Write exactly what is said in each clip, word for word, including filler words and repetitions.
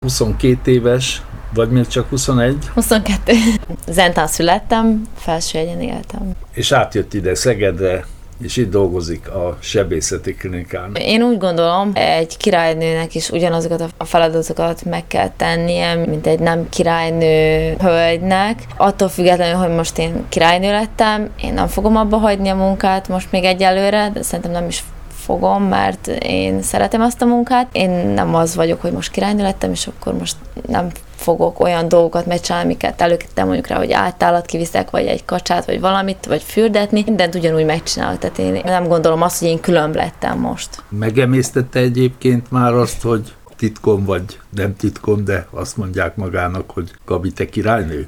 huszonkét éves, vagy még csak huszonegy? huszonkettő. Zentán születtem, Felsőegyen éltem. És átjött ide Szegedre, és itt dolgozik a sebészeti klinikán. Én úgy gondolom, egy királynőnek is ugyanazokat a feladatokat meg kell tennie, mint egy nem királynő hölgynek. Attól függetlenül, hogy most én királynő lettem, én nem fogom abba hagyni a munkát most még egyelőre, de szerintem nem is fogom, mert én szeretem azt a munkát. Én nem az vagyok, hogy most királynő lettem, és akkor most nem fogok olyan dolgokat megcsinálni, amiket előkettem mondjuk rá, hogy általat kiviszek, vagy egy kacsát, vagy valamit, vagy fürdetni. Mindent ugyanúgy megcsinálok, tehát én nem gondolom azt, hogy én különb lettem most. Megemésztette egyébként már azt, hogy titkon vagy nem titkon, de azt mondják magának, hogy Gabi, te királynő?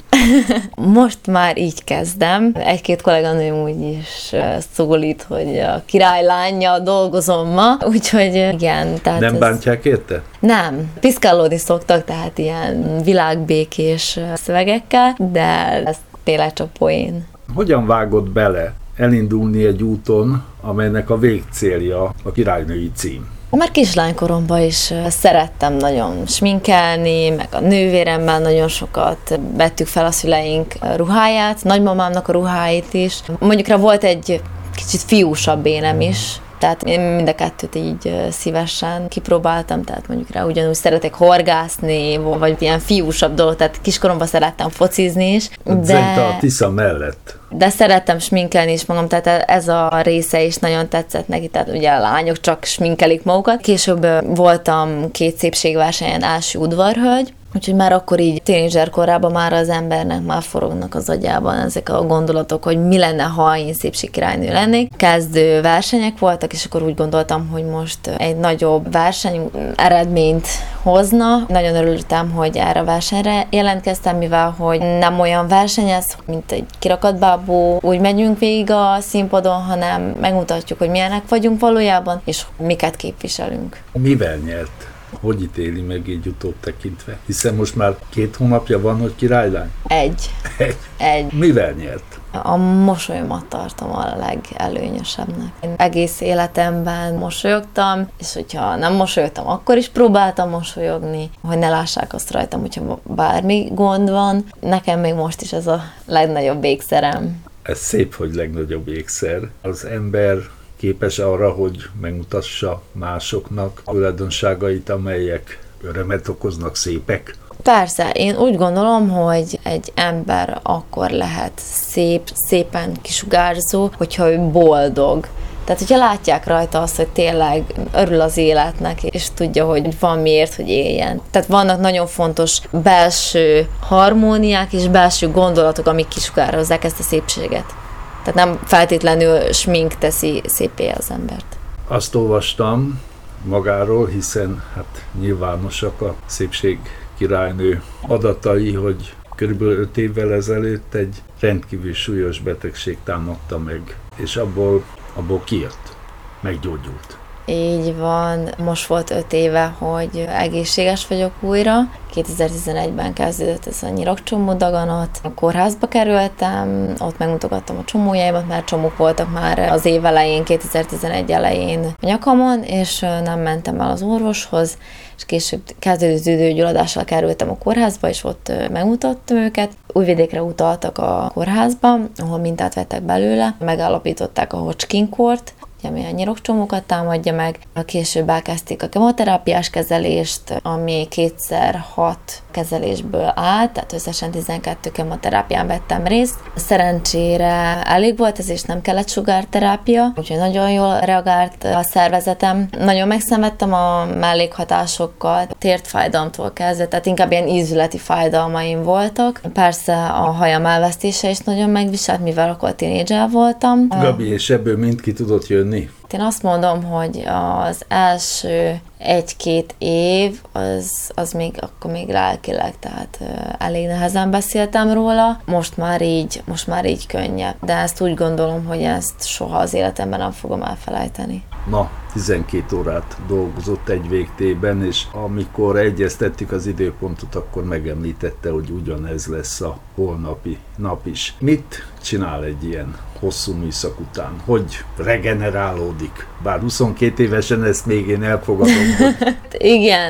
Most már így kezdem. Egy-két kolléganőm úgy is szólít, hogy a királylánya dolgozom ma, úgyhogy igen. Tehát nem ez... bántják érte? Nem. Piszkálódni szoktak, tehát ilyen világbékés szövegekkel, de ez tényleg csak poén. Hogyan vágott bele elindulni egy úton, amelynek a végcélja a királynői cím? Már kislánykoromban is szerettem nagyon sminkelni, meg a nővéremmel nagyon sokat vettük fel a szüleink ruháját, nagymamámnak a ruháit is. Mondjuk rá volt egy kicsit fiúsabb énem is, tehát én mind a kettőt így szívesen kipróbáltam, tehát mondjuk rá ugyanúgy szeretek horgászni, vagy ilyen fiúsabb dolog, tehát kiskoromban szerettem focizni is. De a Tisza mellett. De szerettem sminkelni is magam, tehát ez a része is nagyon tetszett neki, tehát ugye a lányok csak sminkelik magukat. Később voltam két szépségversenyen első udvarhölgy, úgyhogy már akkor így tínédzser korában már az embernek már forognak az agyában ezek a gondolatok, hogy mi lenne, ha én szépségkirálynő lennék. Kezdő versenyek voltak, és akkor úgy gondoltam, hogy most egy nagyobb verseny eredményt hozna. Nagyon örültem, hogy erre a versenyre jelentkeztem, mivel hogy nem olyan verseny ez, mint egy kirakatbábú, úgy megyünk végig a színpadon, hanem megmutatjuk, hogy milyenek vagyunk valójában, és miket képviselünk. Mivel nyert? Hogy ítéli meg így utóbb tekintve? Hiszen most már két hónapja van, hogy királylány? Egy. Egy. Egy. Mivel nyert? A mosolyomat tartom a legelőnyösebbnek. Én egész életemben mosolyogtam, és hogyha nem mosolyogtam, akkor is próbáltam mosolyogni, hogy ne lássák azt rajtam, hogyha bármi gond van. Nekem még most is ez a legnagyobb ékszerem. Ez szép, hogy legnagyobb ékszer. Az ember képes arra, hogy megmutassa másoknak a tulajdonságait, amelyek örömet okoznak, szépek. Persze, én úgy gondolom, hogy egy ember akkor lehet szép, szépen kisugárzó, hogyha ő boldog. Tehát, hogyha látják rajta azt, hogy tényleg örül az életnek, és tudja, hogy van miért, hogy éljen. Tehát vannak nagyon fontos belső harmóniák és belső gondolatok, amik kisugározzák ezt a szépséget. Tehát nem feltétlenül smink teszi szépé az embert. Azt olvastam magáról, hiszen hát nyilvánosak a szépség királynő adatai, hogy körülbelül öt évvel ezelőtt egy rendkívül súlyos betegség támadta meg, és abból, abból kijött, meggyógyult. Így van, most volt öt éve, hogy egészséges vagyok újra. kétezer-tizenegyben kezdődött ez a nyirokcsomó daganat. A kórházba kerültem, ott megmutogattam a csomójaimat, mert csomók voltak már az év elején, kétezer-tizenegy elején a nyakamon, és nem mentem el az orvoshoz, és később kezdődő gyulladással kerültem a kórházba, és ott megmutattam őket. Újvidékre utaltak a kórházba, ahol mintát vettek belőle, megállapították a Hodgkin-kórt, ami a nyirokcsomókat támadja meg. Később elkezdték a kemoterápiás kezelést, ami kétszer hat kezelésből állt, tehát összesen tizenkettő kemoterápián vettem részt. Szerencsére elég volt ez, és nem kellett sugárterápia, úgyhogy nagyon jól reagált a szervezetem. Nagyon megszenvedtem a mellékhatásokkal, tértfájdalomtól kezdve, tehát inkább ilyen ízületi fájdalmaim voltak. Persze a hajam elvesztése is nagyon megviselt, mivel akkor tínédzser voltam. Gabi, és ebből mind ki tudott jönni? Én azt mondom, hogy az első egy-két év, az, az még akkor még lelkileg, tehát elég nehezen beszéltem róla. Most már így, most már így könnyebb. De ezt úgy gondolom, hogy ezt soha az életemben nem fogom elfelejteni. Ma tizenkét órát dolgozott egy végtében, és amikor egyeztettük az időpontot, akkor megemlítette, hogy ugyanez lesz a holnapi nap is. Mit csinál egy ilyen hosszú műszak után? Hogy regenerálódik? Bár huszonkét évesen ezt még én elfogadom. Hogy... Igen.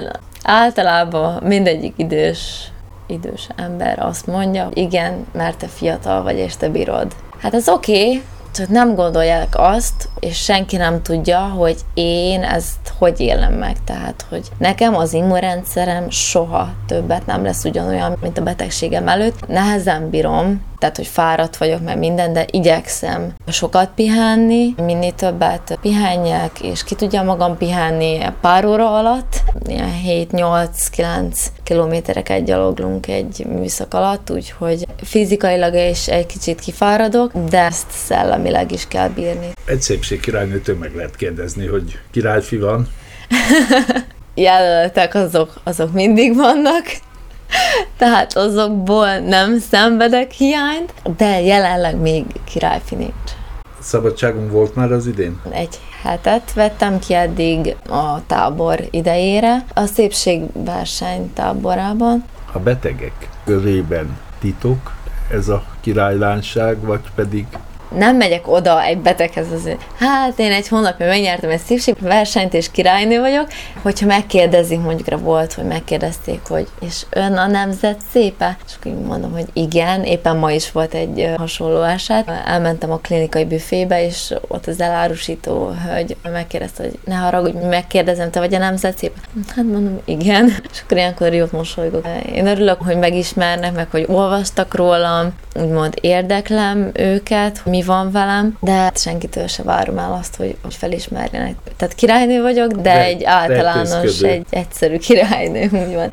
Általában mindegyik idős, idős ember azt mondja, igen, mert te fiatal vagy, és te bírod. Hát ez oké, okay, csak nem gondolják azt, és senki nem tudja, hogy én ezt hogy élem meg. Tehát, hogy nekem az immunrendszerem soha többet nem lesz ugyanolyan, mint a betegségem előtt. Nehezen bírom, tehát, hogy fáradt vagyok, meg minden, de igyekszem sokat pihenni, minél többet pihenjek, és ki tudja magam pihenni pár óra alatt. Ilyen hét nyolc kilenc kilométereket gyaloglunk egy műszak alatt, úgyhogy fizikailag is egy kicsit kifáradok, de ezt szellemileg is kell bírni. Egy szépségkirálynőtől meg lehet kérdezni, hogy királyfi van? Jelöltek azok, azok mindig vannak. Tehát azokból nem szenvedek hiányt, de jelenleg még királyfi nincs. Szabadságunk volt már az idén? Egy hetet vettem ki eddig a tábor idejére, a szépségverseny táborában. A betegek körében titok ez a királylánság, vagy pedig... Nem megyek oda egy beteghez azért. Hát én egy hónapja megnyertem egy szépségversenyt, és királynő vagyok. Hogyha megkérdezik, mondjuk rá volt, hogy megkérdezték, hogy és ön a nemzet szépe? És akkor mondom, hogy igen, éppen ma is volt egy hasonló eset. Elmentem a klinikai büfébe, és ott az elárusító hölgy megkérdezte, hogy ne haragudj, megkérdezem, te vagy a nemzet szépe? Hát mondom, igen. És akkor ilyenkor jót mosolygok. Én örülök, hogy megismernek, meg hogy olvastak rólam, úgymond érdeklem őket, mi van velem, de senkitől se várom el azt, hogy, hogy felismerjenek. Tehát királynő vagyok, de, de egy általános, egy egyszerű királynő, úgy van.